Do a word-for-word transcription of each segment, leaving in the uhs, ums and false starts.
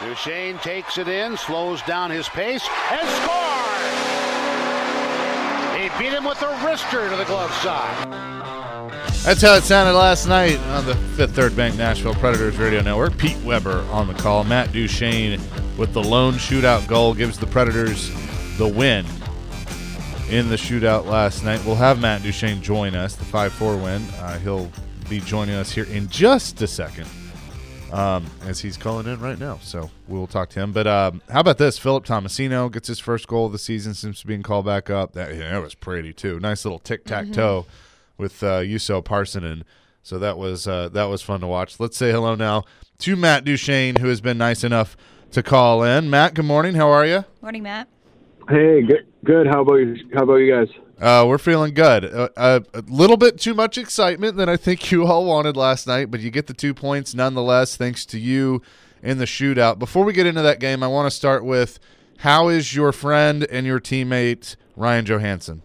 Duchesne takes it in, slows down his pace, and scores! He beat him with a wrister to the glove side. That's how it sounded last night on the Fifth Third Bank Nashville Predators Radio Network. Pete Weber on the call. Matt Duchesne with the lone shootout goal gives the Predators the win in the shootout last night. We'll have Matt Duchesne join us, the five four win. Uh, he'll be joining us here in just a second um, as he's calling in right now. So we'll talk to him. But um, how about this? Philip Tomasino gets his first goal of the season since being called back up. That, yeah, that was pretty, too. Nice little tic-tac-toe. Mm-hmm. with uh, Juuso Parssinen. So that was uh, that was fun to watch. Let's say hello now to Matt Duchesne, who has been nice enough to call in. Matt, good morning. How are you? Morning, Matt. Hey, good. Good. How about you? How about you guys? Uh, we're feeling good. Uh, uh, a little bit too much excitement than I think you all wanted last night, but you get the two points nonetheless, thanks to you in the shootout. Before we get into that game, I want to start with how is your friend and your teammate Ryan Johansson?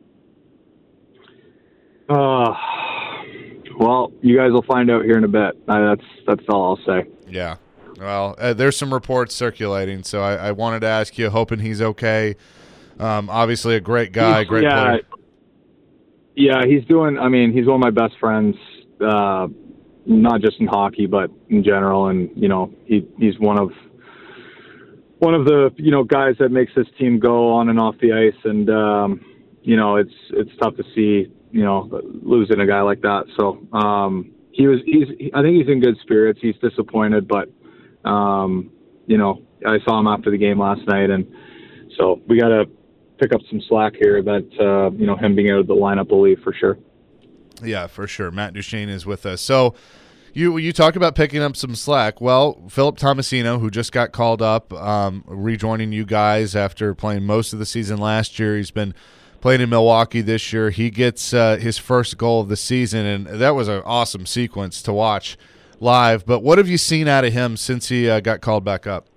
Uh, well, you guys will find out here in a bit. Uh, that's that's all I'll say. Yeah. Well, uh, there's some reports circulating, so I, I wanted to ask you, hoping he's okay. Um, obviously a great guy, great yeah, player. Yeah, he's doing, I mean, he's one of my best friends, uh, not just in hockey, but in general. And, you know, he he's one of one of the, you know, guys that makes this team go on and off the ice. And, um, you know, it's it's tough to see, you know, losing a guy like that. So um, he was, he's, I think he's in good spirits. He's disappointed, but, um, you know, I saw him after the game last night, and so we got to pick up some slack here that, uh, you know, him being out of the lineup will leave for sure. Yeah, for sure. Matt Duchesne is with us. So you you talk about picking up some slack. Well, Philip Tomasino, who just got called up, um, rejoining you guys after playing most of the season last year. He's been playing in Milwaukee this year. He gets uh, his first goal of the season, and that was an awesome sequence to watch live. But what have you seen out of him since he uh, got called back up?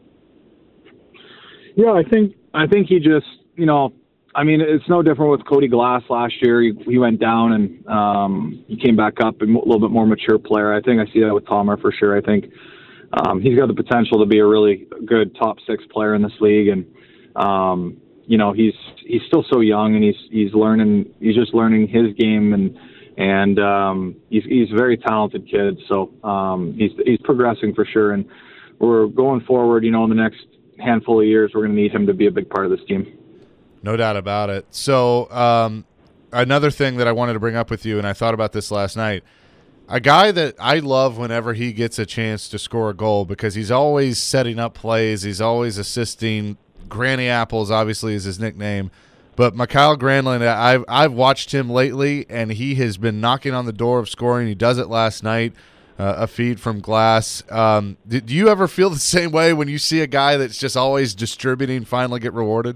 Yeah, I think I think he just, you know, I mean, it's no different with Cody Glass last year. He, he went down and um, he came back up, a little bit more mature player. I think I see that with Tomer for sure. I think um, he's got the potential to be a really good top six player in this league, and um, you know, he's he's still so young, and he's he's learning. He's just learning his game, and and um, he's he's a very talented kid. So um, he's he's progressing for sure, and we're going forward. You know, in the next handful of years, we're going to need him to be a big part of this team. No doubt about it. So um, another thing that I wanted to bring up with you, and I thought about this last night, a guy that I love whenever he gets a chance to score a goal, because he's always setting up plays. He's always assisting. Granny Apples, obviously, is his nickname. But Mikael Granlund, I've, I've watched him lately, and he has been knocking on the door of scoring. He does it last night, uh, a feed from Glass. Um, do, do you ever feel the same way when you see a guy that's just always distributing finally get rewarded?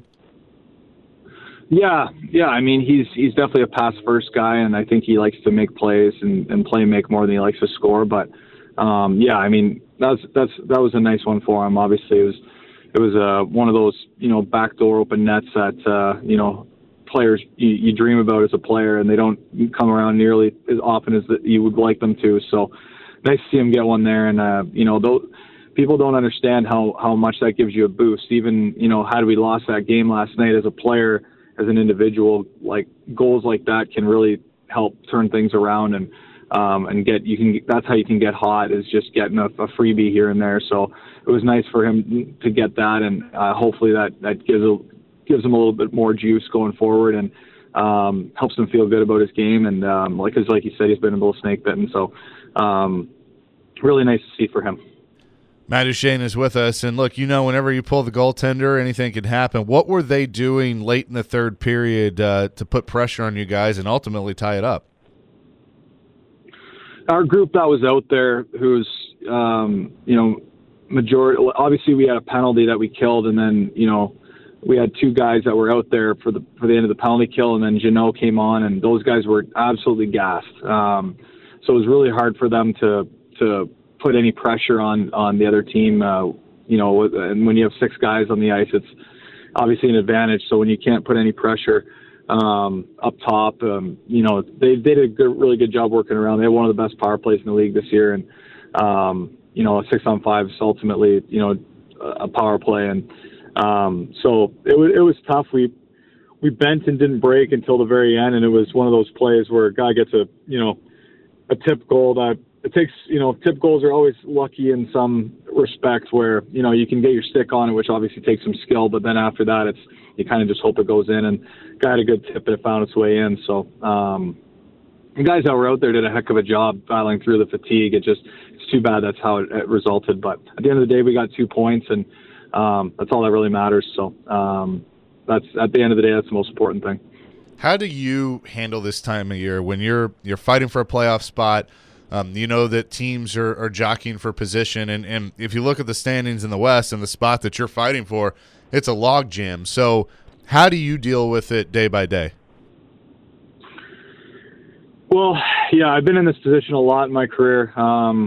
Yeah, yeah. I mean, he's he's definitely a pass first guy, and I think he likes to make plays and, and play make more than he likes to score. But um, yeah, I mean, that's that's that was a nice one for him. Obviously, it was it was uh, one of those, you know, backdoor open nets that uh, you know, players you, you dream about as a player, and they don't come around nearly as often as that you would like them to. So nice to see him get one there, and uh, you know, though people don't understand how how much that gives you a boost. Even, you know, had we lost that game last night, as a player, as an individual, like, goals like that can really help turn things around, and um, and get you can that's how you can get hot, is just getting a, a freebie here and there. So it was nice for him to get that, and uh, hopefully that that gives a, gives him a little bit more juice going forward, and um, helps him feel good about his game. And um, like cause like you said, he's been a little snake bitten, so um, really nice to see for him. Matt Duchesne is with us, and look, you know, whenever you pull the goaltender, anything can happen. What were they doing late in the third period uh, to put pressure on you guys and ultimately tie it up? Our group that was out there, who's, um, you know, majority, obviously we had a penalty that we killed, and then, you know, we had two guys that were out there for the for the end of the penalty kill, and then Jeannot came on, and those guys were absolutely gassed. Um, so it was really hard for them to to put any pressure on, on the other team, uh, you know, and when you have six guys on the ice, it's obviously an advantage. So when you can't put any pressure um, up top, um, you know, they, they did a good, really good job working around. They had one of the best power plays in the league this year. And, um, you know, a six on five is ultimately, you know, a power play. And um, so it was, it was tough. We, we bent and didn't break until the very end. And it was one of those plays where a guy gets a, you know, a tip goal that it takes, you know, tip goals are always lucky in some respects where, you know, you can get your stick on it, which obviously takes some skill, but then after that, it's, you kind of just hope it goes in, and guy had a good tip and it found its way in. So, um, the guys that were out there did a heck of a job battling through the fatigue. It just, it's too bad that's how it, it resulted. But at the end of the day, we got two points, and um, that's all that really matters. So, um, that's, at the end of the day, that's the most important thing. How do you handle this time of year when you're, you're fighting for a playoff spot? Um, you know that teams are, are jockeying for position, and, and if you look at the standings in the West and the spot that you're fighting for, it's a log jam. So how do you deal with it day by day? Well, yeah, I've been in this position a lot in my career. Um,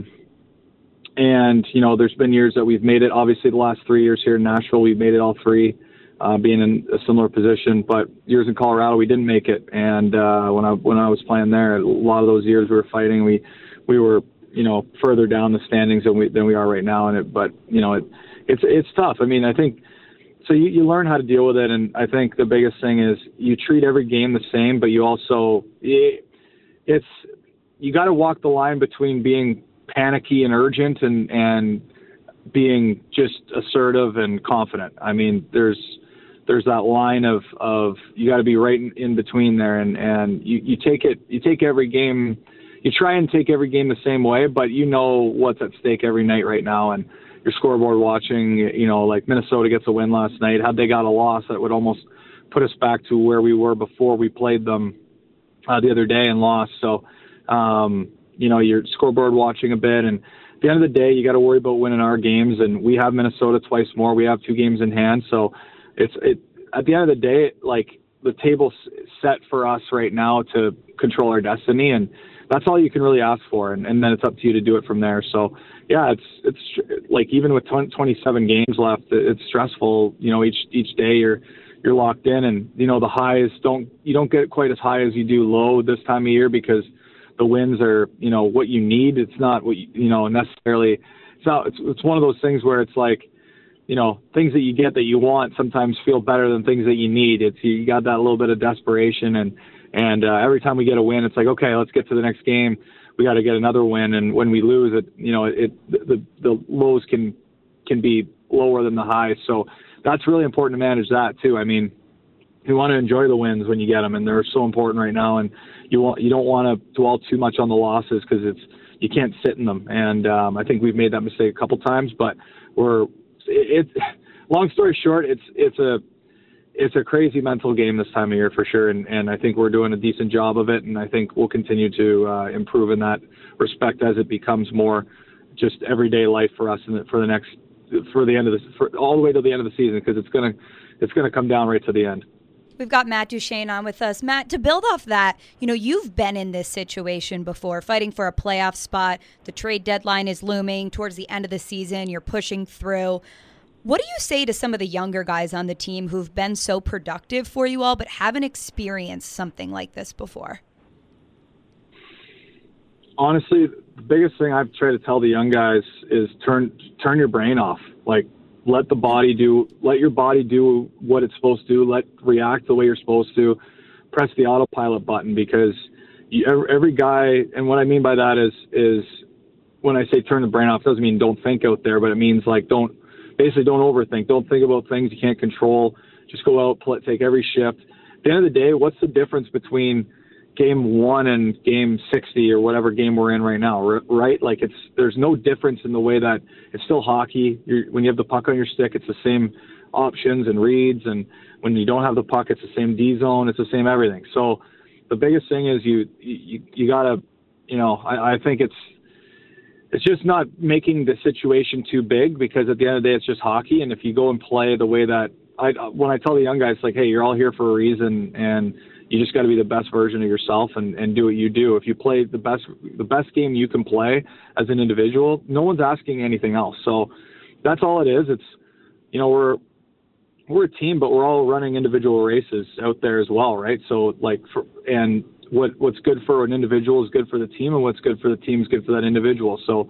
and, you know, there's been years that we've made it. Obviously, the last three years here in Nashville, we've made it all three, uh, being in a similar position. But years in Colorado, we didn't make it. And uh, when I when I was playing there, a lot of those years we were fighting. We we were, you know, further down the standings than we than we are right now. And it, but you know, it it's it's tough. I mean, I think so. You, you learn how to deal with it, and I think the biggest thing is you treat every game the same, but you also it, it's you got to walk the line between being panicky and urgent and and being just assertive and confident. I mean, there's there's that line of of you got to be right in, in between there, and and you, you take it you take every game. You try and take every game the same way, but you know what's at stake every night right now. And your scoreboard watching, you know, like Minnesota gets a win last night. Had they got a loss, that would almost put us back to where we were before we played them uh, the other day and lost. So, um, you know, you're scoreboard watching a bit. And at the end of the day, you got to worry about winning our games. And we have Minnesota twice more. We have two games in hand. So it's it at the end of the day, like the table's set for us right now to control our destiny. And that's all you can really ask for, and, and then it's up to you to do it from there. So, yeah, it's it's like even with twenty-seven games left, it's stressful. You know, each each day you're you're locked in, and you know the highs don't you don't get quite as high as you do low this time of year because the wins are you know what you need. It's not what you, you know necessarily. It's not. It's it's one of those things where it's like, you know, things that you get that you want sometimes feel better than things that you need. It's you got that little bit of desperation and. And uh, every time we get a win, it's like, okay, let's get to the next game. We got to get another win. And when we lose, it, you know, it the the lows can can be lower than the highs. So that's really important to manage that too. I mean, you want to enjoy the wins when you get them, and they're so important right now. And you want you don't want to dwell too much on the losses because it's you can't sit in them. And um, I think we've made that mistake a couple times, but we're it. it long story short, it's it's a It's a crazy mental game this time of year for sure, and, and I think we're doing a decent job of it, and I think we'll continue to uh, improve in that respect as it becomes more just everyday life for us and for the next for the end of this for all the way to the end of the season because it's gonna it's gonna come down right to the end. We've got Matt Duchene on with us. Matt, to build off that, you know, you've been in this situation before, fighting for a playoff spot. The trade deadline is looming towards the end of the season. You're pushing through. What do you say to some of the younger guys on the team who've been so productive for you all but haven't experienced something like this before? Honestly, the biggest thing I've tried to tell the young guys is turn turn your brain off. Like, let the body do, let your body do what it's supposed to do. Let react the way you're supposed to. Press the autopilot button because you, every, every guy, and what I mean by that is is when I say turn the brain off, it doesn't mean don't think out there, but it means like don't. Basically, don't overthink. Don't think about things you can't control. Just go out, play, take every shift. At the end of the day, what's the difference between game one and game sixty or whatever game we're in right now, right? Like it's there's no difference in the way that it's still hockey. You're, when you have the puck on your stick, it's the same options and reads, and when you don't have the puck, it's the same D zone. It's the same everything. So the biggest thing is you you you gotta, you know, I, I think it's. It's just not making the situation too big because at the end of the day, it's just hockey. And if you go and play the way that I, when I tell the young guys, like, hey, you're all here for a reason and you just got to be the best version of yourself and, and do what you do. If you play the best, the best game you can play as an individual, no one's asking anything else. So that's all it is. It's, you know, we're, we're a team, but we're all running individual races out there as well. Right. So like, for, and, What what's good for an individual is good for the team, and what's good for the team is good for that individual. So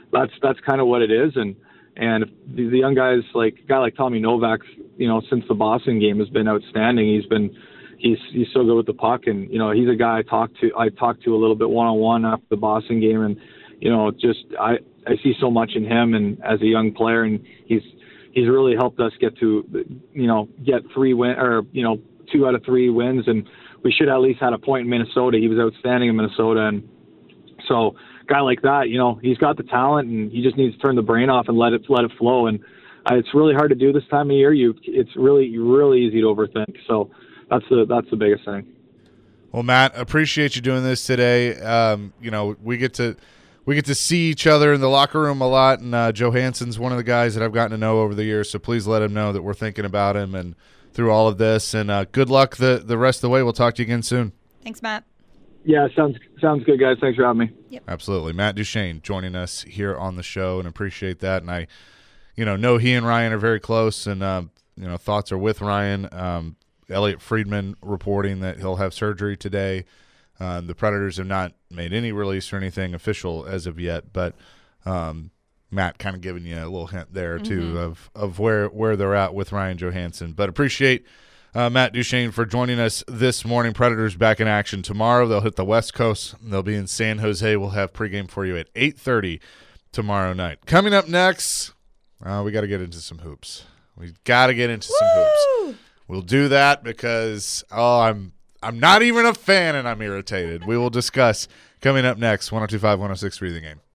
that's that's kind of what it is. And and if the, the young guys, like a guy like Tommy Novak, you know, since the Boston game has been outstanding. He's been he's he's so good with the puck, and you know, he's a guy I talked to I talked to a little bit one on one after the Boston game, and you know, just I I see so much in him and as a young player, and he's he's really helped us get to you know get three win or you know two out of three wins, and we should at least had a point in Minnesota. He was outstanding in Minnesota, and so a guy like that, you know, he's got the talent, and he just needs to turn the brain off and let it let it flow. And uh, it's really hard to do this time of year. You, it's really really easy to overthink. So that's the that's the biggest thing. Well, Matt, appreciate you doing this today. Um, you know, we get to we get to see each other in the locker room a lot, and uh, Johansson's one of the guys that I've gotten to know over the years. So please let him know that we're thinking about him and through all of this. And uh, good luck the the rest of the way. We'll talk to you again soon. Thanks, Matt. Yeah, sounds sounds good, guys. Thanks for having me. Yep. Absolutely. Matt Duchene joining us here on the show, and appreciate that. And I, you know, know he and Ryan are very close, and, um, you know, thoughts are with Ryan. Um, Elliot Friedman reporting that he'll have surgery today. Uh, the Predators have not made any release or anything official as of yet, but um, Matt kind of giving you a little hint there, too, Mm-hmm. of, of where, where they're at with Ryan Johansson. But appreciate Uh, Matt Duchene for joining us this morning. Predators back in action tomorrow. They'll hit the West Coast. They'll be in San Jose. We'll have pregame for you at eight thirty tomorrow night. Coming up next, uh, we got to get into some hoops. We got to get into some hoops. We'll do that because oh, I'm I'm not even a fan and I'm irritated. We will discuss coming up next. one oh two point five, one oh six three The Game.